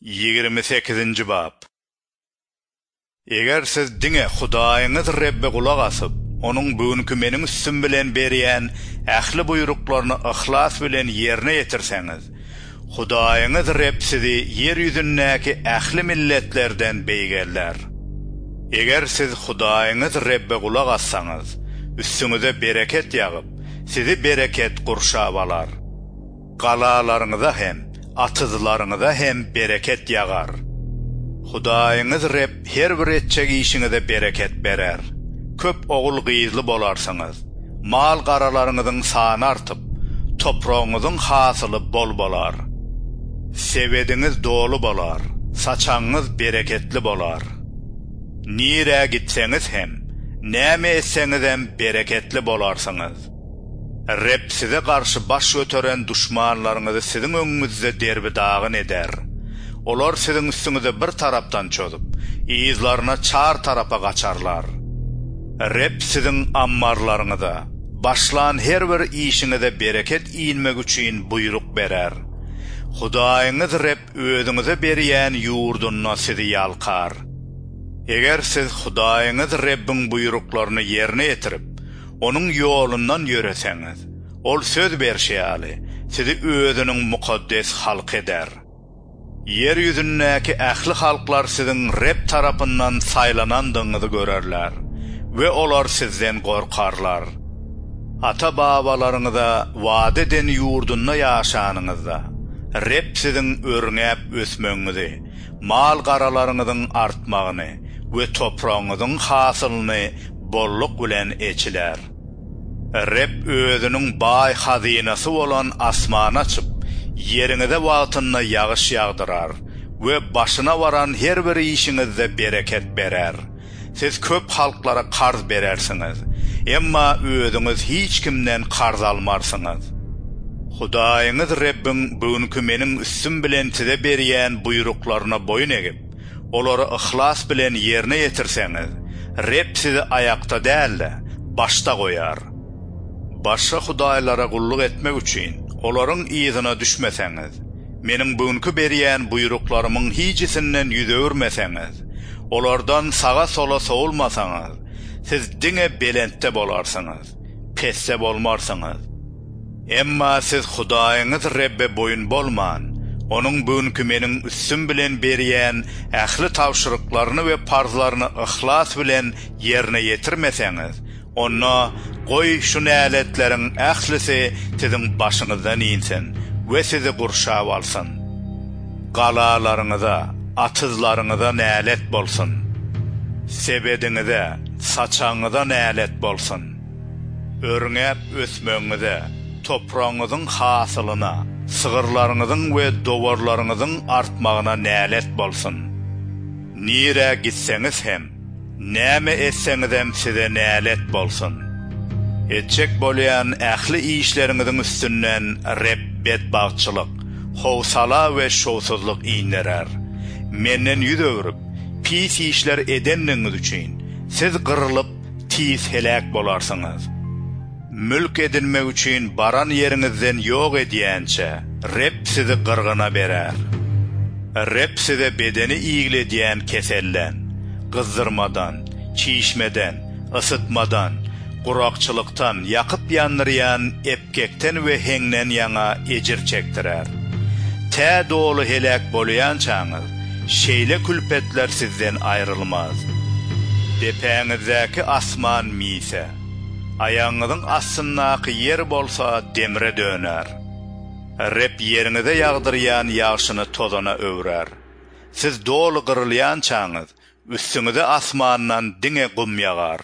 28. bab. Eger siz diňe Hudaýyňyz Rebbe gulak asyp, onuň bugünkü meniň üstüm bilen berýän ähli buýruklaryny ihlas bilen ýerine ýetirseňiz, Hudaýyňyz Rebb sizi ýer ýüzündäki ähli milletlerden beýgerler. Eger siz Hudaýyňyz Rebbe gulak assaňyz, üstüňize bereket ýagyp, sizi bereket gurşap alar. Galalaryňyza hem atyzlaryňyza hem bereket ýagar. Hudaýyňyz Rebb her bir etjek işiňize bereket berer. Köp ogul gyýzly bolarsyňyz. Mal garalaryňyzyň sany artyp, topragyňyzyň hasyly bol bolar. Sebediňiz dolu bolar, saçaňyz bereketli bolar. Nire gitseňiz hem, näme etseňiz hem bereketli bolarsyňyz. Rebb size karşı baş götüren düşmanlarınızı sizin öňüňizde derbidagyn eder. Olar sizin üstüňize bir tarapdan çödüp, ýyzlaryna çar tarapa gaçarlar. Rebb sizin ammarlaryňyza, başlan her bir işiňize bereket iýilmek üçin buyruk berer. Hudaýyňyz Rebb özüňize berýän ýurdundan sizi ýalkar. Eger siz Hudaýyňyz Rebbiň buyruklaryny ýerine ýetirip, onun yolundan yöreseňiz, ol söz berşýäli, sizi özüniň mukaddes halk eder. Yer ýüzündäki ähli halklar sizin Rebb tarapyndan saýlanandyňyzy görerler we olar sizden gorkarlar. Ata-babalaryňyza wada eden ýurdunda ýaşanyňyzda, Rebb sizin örňäp ösmeňizi, mal garalaryňyzyň artmagyny we topragyňyzyň hasylyny bolluk bilen eçiler. Rebb özüniň baý hazinasy bolan asmany açyp, ýeriňize wagtyna ýagyş ýagdyrar we başyna waran her bir işiňizde bereket berer. Siz köp halklara qarz berersiňiz, emma özüňiz hiç kimden qarz almarsyňyz. Hudaýyňyz Rebbiň bugünkü meniň üstüm bilen size berýän buýruklaryna boyun egip, olary ihlas bilen ýerine ýetirseňiz, Rebb sizi ayakta däl, başta goýar. Başga hudaýlara gulluk etmek üçin olaryň ýyzyna düşmeseňiz, meniň bugünkü berýän buýruklarymyň hiçisinden ýüz öwürmeseňiz, olardan sağa sola sowulmasaňyz, siz diňe belentde bolarsyňyz, pesse bolmarsyňyz. Emma siz Hudaýyňyz Rebbe boyun bolman, onuň bugünkü meniň üstüm bilen berýän ähli tawşyryklaryny we parzlaryny ihlas bilen ýerine ýetirmeseňiz, onna goý şu näletleriň ählisi siziň başyňyzdan iýinsin we sizi gurşap alsyn. Galalaryňyza, atyzlaryňyza nälet bolsun. Sebediňize, saçaňyza nälet bolsun. Örňäp ösmeňize, topragyňyzyň hasylyna, sığırlarınızın ve dovarlarınızın artmağına nälet bolsun. Nire gitseňiz hem, näme etseňiz hem size nälet bolsun. Etjek bolýan ähli işleriňiziň üstünden Rebb bedbagtçylyk, howsala we şowsuzlyk iýnerer. Menden ýüz öwürüp, pis işler edenliňiz üçin siz gyrılıp tiz helak bolarsyňyz. Mülk edinmek üçin baran ýeriňizden ýok edýänçe, Rebb sizi gyrgyna berer. Rebb size bedeni iýiledýän kesellen, gyzdyrmadan, çiýişmeden, ısıtmadan, gurakçylyktan, ýakyp ýandyrýan epkekten we heňden ýaňa ejir çekdirer. Tä dolu helak bolýan çaňyz, şeýle külpetler sizden aýrylmaz. Depäňizdäki asman mise, ayaňyzyň astyndaky yer bolsa demire döner. Rebb ýeriňize ýagdyrýan ýagşyny tozana öwrer. Siz dolu gyrylýan çaňyz, üstüňize asmandan diňe gum ýagar.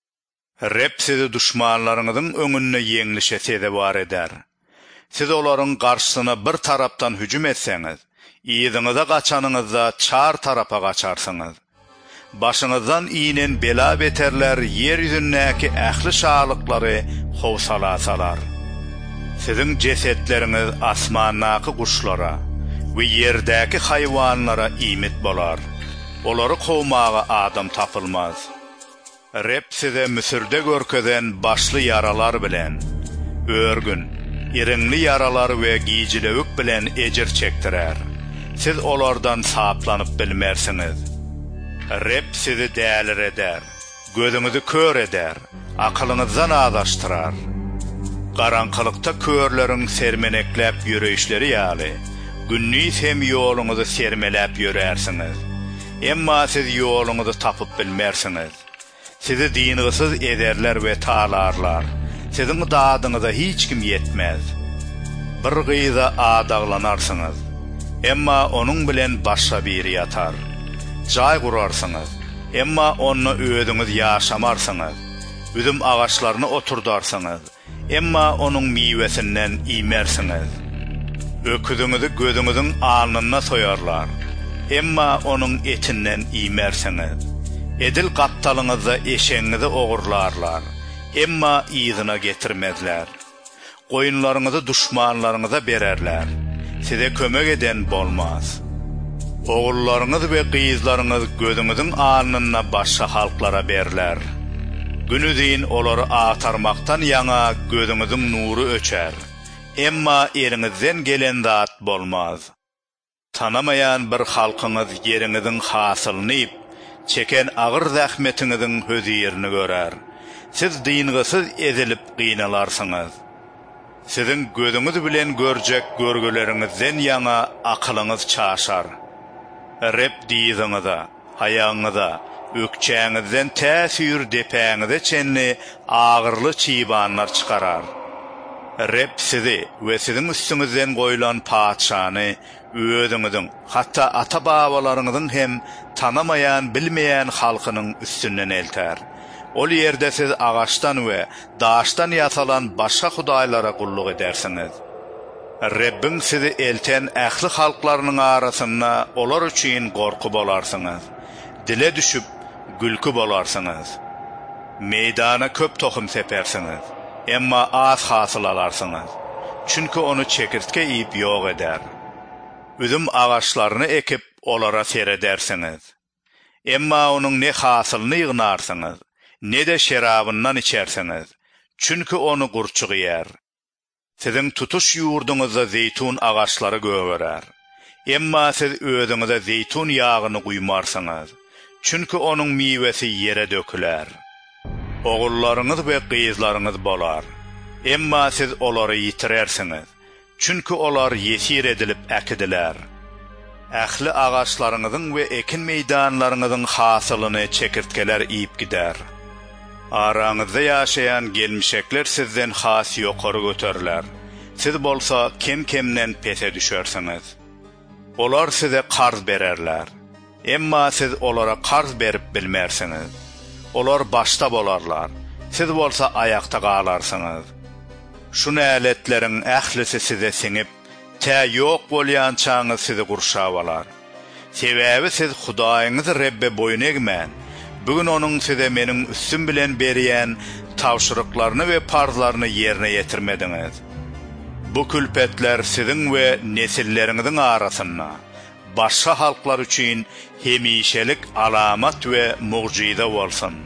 Rebb sizi düşmanlaryňyzyň öňünde ýeňlişe sezebar eder. Siz olaryň garşysyna bir tarapdan hüjüm etseňiz, ýyzyňyza gaçanyňyzda çar tarapa gaçarsyňyz. Başyňyzdan iýinen bela beterler yer ýüzündäki ähli şalyklary howsala salar. Sizin cesetleriniz asmannaky guşlara we ýerdäki haýwanlara iýmit bolar. Olary gowmaga adam tapylmaz. Rebb size Müsürde görkeden başly yaralar bilen, örgün, iriňli yaralar we giýjilewik bilen ejir çekdirer. siz olardan saplanıp bilmersiniz. Reb sizi dəlir eder, gözünüzü kör eder, akılınızdan adaştırar. Qaranqılıqta körlerin sermenekläp yürüyüşleri ýaly, günnüýs hem ýoluňyzy sermeläp ýörersiniz. Emma siz ýoluňyzy tapyp bilmersiniz. Sizi dingysyz ederler we talarlar. Sizin dadyňyza hiç kim yetmez. Bir gyza adaglanarsınız. Emma onuň bilen başga biri ýatar. Jay gurarsınız. Emma onu özüňiz ýaşamarsınız. Üzüm ağaçlaryny oturdarsınız. Emma onuň miwesinden imersiniz. Öküdüňizi gözüňiziň alnyna soýarlar. Emma onuň etinden imersiniz. Edil gaptalyňyzda eşeňizi ogurlarlar. Emma ýygyna getirmezler. Goýunlaryňyzy duşmanlaryňyza bererler. Size kömek eden bolmaz. Oğullaryňyz we gyzlaryňyz gözüňiziň alnyna başga halklara berler. Günüdin olary atarmaktan ýaňa gözüňiziň nuru öçer. Emma eriňizden gelen zat bolmaz. Tanamayan bir halkyňyz ýeriňiziň hasylyny ýyp, çeken agyr zähmetiňiziň höziýerini görer. Siz dyngysyz ezilip gynalarsınız. Sizin gözüňiz bilen görjek görgüleriňizden ýaňa akylyňyz çaşar. Rep diýdiňizde, hayaňyzda, ökçäňizden täsir depäňize çenli agyrly çybanlar çykarar. Rep sizi we sizin üstüňizden goýulan paçany özüňiziň, hatda ata-babalaryňyzyň hem tanamayan, bilmeýän halkynyň üstünden elter. Ol ýerde siz agaçdan we daşdan ýasalan başga hudaýlara gulluk edersiniz. Rebbin sizi elten ähli halklarynyň arasyna olar üçin gorku bolarsınız. Dile düşüp gülkü bolarsınız. Meydana köp tohum sepersiniz. Emma az hasyl alarsınız. Çünkü onu çekirtke ýyp ýok eder. Üzüm agaçlaryny ekip olara seredersiniz. Emma onuň ne hasylyny ýygnarsınız, ne de şerabından içersiniz. Çünkü onu gurçuk yer. Sizin tutuş ýurduňyzda zeytun agaçlary göwerer. Emma siz özüňize zeytun ýagyny guýmarsınız. Çünkü onuň miwesi yere döküler. Oğullaryňyz we gyzlaryňyz bolar. Emma siz olary ýitirersiniz. Çünkü olar yesir edilip äkidiler. Ähli agaçlaryňyzyň we ekin meýdanlaryňyzyň hasylyny çekirtkeler ýyp gider. Araňyzda ýaşaýan gelmişekler sizden has ýokary göterler. Siz bolsa kem-kemden pese düşersiňiz. Olar size qarz bererler. Emma siz olara qarz berip bilmersiňiz. Olar başta bolarlar. Siz bolsa ayakta galarsınız. Şu näletleriň ählisi size siňip, tä ýok bolýan çaňyz sizi gurşap alar. Sebäbi siz Hudaýyňyz Rebbe boyun egmän. Bugün onuň size meniň üstüm bilen berýän tawşyryklaryny we parzlaryny ýerine ýetirmediňiz. Bu külpetler siziň we nesilleriňiziň arasyna başga halklar üçin hemişelik alamat we mucize bolsun.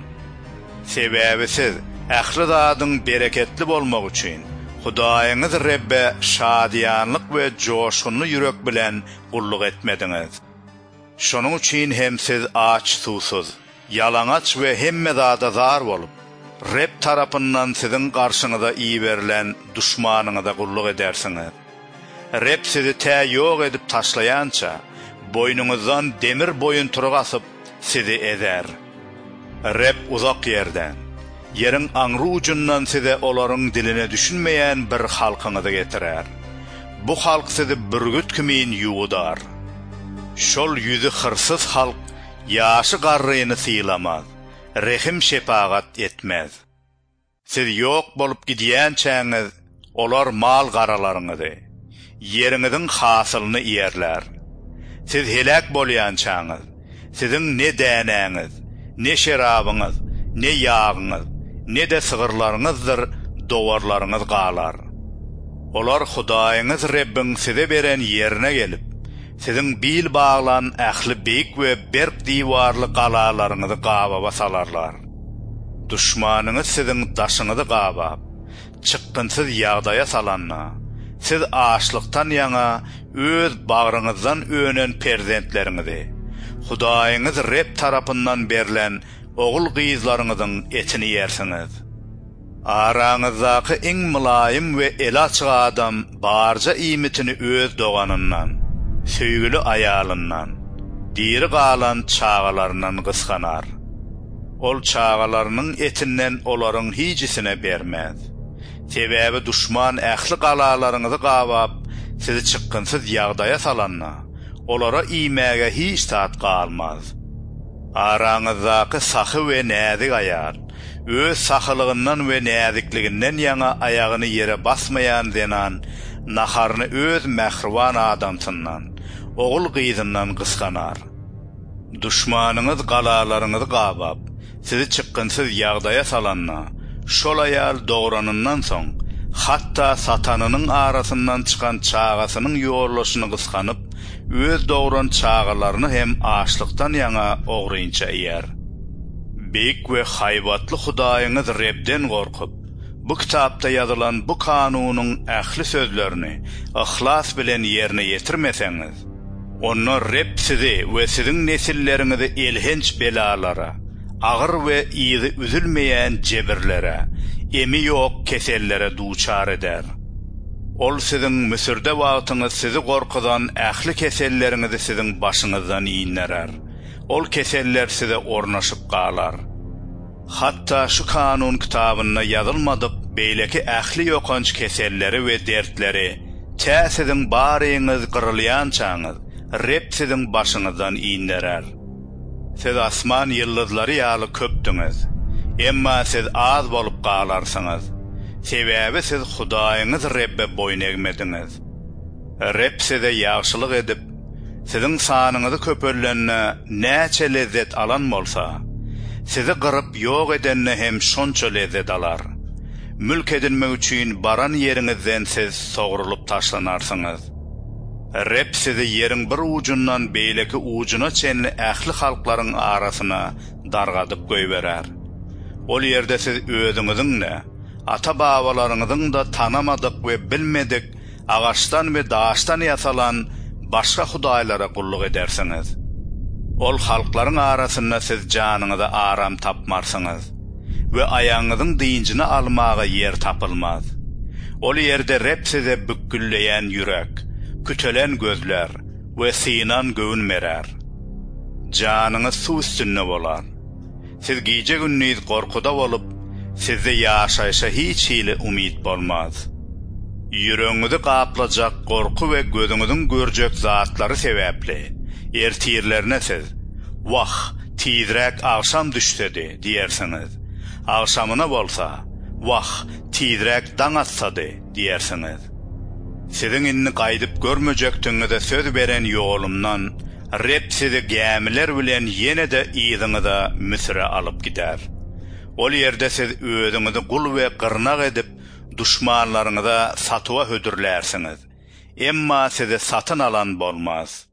Sebäbi siz ähli zadyň bereketli bolmak üçin Hudaýyňyz Rebbe şadyanlyk we joşgunly ýürek bilen gulluk etmediňiz. Şonuň üçin hem siz aç susuz, yalaňaç we hemme zada zar bolup, Reb tarapyndan siziň garşyňyza iyi berilen duşmanyňyza gulluk edersiňiz. Reb sizi tä ýok edip taşlaýança, boynuňyzdan demir boyun turgasyp sizi eder. Reb uzak ýerden, yerin aňry ucundan size olaryň diline düşünmeýän bir halkyňyzy getirer. Bu halk sizi bürgüt kimin ýuwdar. Şol ýüzi hırsyz halk ýaşy garryny sylamaz, rehim şepagat etmez. Siz ýok bolup gidýän çäňiz, olar mal garalaryňyzy, ýeriňiziň hasylyny ýerler. Siz helak bolýan çaňyz, siziň ne däneňiz, ne şerabyňyz, ne ýagyňyz, ne de sygyrlaryňyzdyr, dowarlaryňyz galar. Olar Hudaýyňyz Rebbin size beren ýerine gelip, siziň bil baglan ähli beýik we berk diwarly galalaryňyzy gaba basalarlar. Duşmanyňyz siziň daşyňyzy gabap, çykgynsyz ýagdaýa salanna, Siz açlıktan yana öz bağrınızdan önen perzentlerinizi, Hudaýyňyz Reb tarapyndan berilen oğul gyzlaryňyzyň etini ýersiniz. Araňyzdaky iň mylaýym we elaçyk adam barja iýmitini öz doganyndan, söýgüli aýalyndan, diri galan çağalaryndan gysganar. Ol çağalarynyň etinden olaryň hiçisine bermez. Sebäbi düşman ähli galalaryňyzy gabap, sizi çykgynsyz ýagdaýa salanna, olara iýmäge hiç tat galmaz. Araňyzdaky sahy we näzik aýal, öz sahylygyndan we näzikliginden ýana aýagyny ýere basmaýan denan, naharyny öz mähriban adamsyndan, oğul gyzyndan gysganar. Düşmanyňyz galalaryňyzy gabap, sizi çykgynsyz ýagdaýa salanna, şol aýal dogranyndan soň, hatta satanynyň arasyndan çykan çağasynyň ýollaşyny gysganyp, öz dogran çağalaryny hem açlykdan ýana ogryňça ýer. Bek we haýbatly Hudaýyňyz Rebden gorkup, bu kitapda ýazylan bu kanunyň ähli sözlerini ihlas bilen ýerine ýetirmeseňiz, onu Reb sizi we siziň nesilleriňizi elhenç belalara, agyr we iýdi üzülmeýän jebirlere, emi ýok kesellere duçar eder. Ol siziň Müsirde wagtyňyz sizi gorkudan ähli keselleriňizi siziň başyňyzdan iýinlerer. Ol keseller size ornaşyp galar. Hatta şu kanun kitabyna ýazylmadyk beýleki ähli ýokanç keselleri we dertleri, täsidiň baryňyz gyrylýan çaňyz, Reb siziň başyňyzdan iýinlerer. Siz asman ýyldızlary ýaly köpdiňiz, emma siz az bolup galarsyňyz. Sebäbi siz Hudaýyňyz Rebbe boyun egmediňiz. Reb size ýagşylyk edip, siziň sanyňyzy köpörlenine näçe lezzet alan bolsa, sizi gyryp ýok edenne hem şonça lezzet alar. Mülk edinmek üçin baran ýeriňizden siz sogrulyp taşlanarsyňyz. Reb sizi ýeriň bir ucundan beýleki ucuna çenli ähli halklaryň arasyna dargadyp goýberer. Ol ýerde siz özüňiziň ata-babalaryňyzyň da tanamadyk we bilmedik agaçdan we daşdan ýasalan başga hudaýlara gulluk edersiňiz. Ol halklaryň arasyna siz janyňyza aram tapmarsyňyz we aýaňyzyň diňjini almaga ýer tapylmaz. Ol ýerde Reb size bükgülleýän ýürek, kütelen gözler we synan göwün merer. Janyňyz suw üstünde bolar. Siz gije günnüz gorkuda bolup, sizde ýaşaýşa hiç hili umyt bolmaz. Ýüregiňizi gaplajak gorku we gözüňiziň görjek zatlary sebäpli, ertirlerine siz, "Wah, tizrek akşam düşsedi" diýersiňiz. Akşamyna bolsa, "Wah, tizrek daň atsady" diýersiňiz. Siziň inni gaýdyp görmejekdiňize söz beren ýolumdan, Reb sizi gämiler bilen ýene-de ýyzyňyza Müsire alyp gider. Ol ýerde siz özüňizi gul we gyrnak edip, düşmanlaryňyza satywa hödürlärsiňiz. Emma sizi satyn alan bolmaz.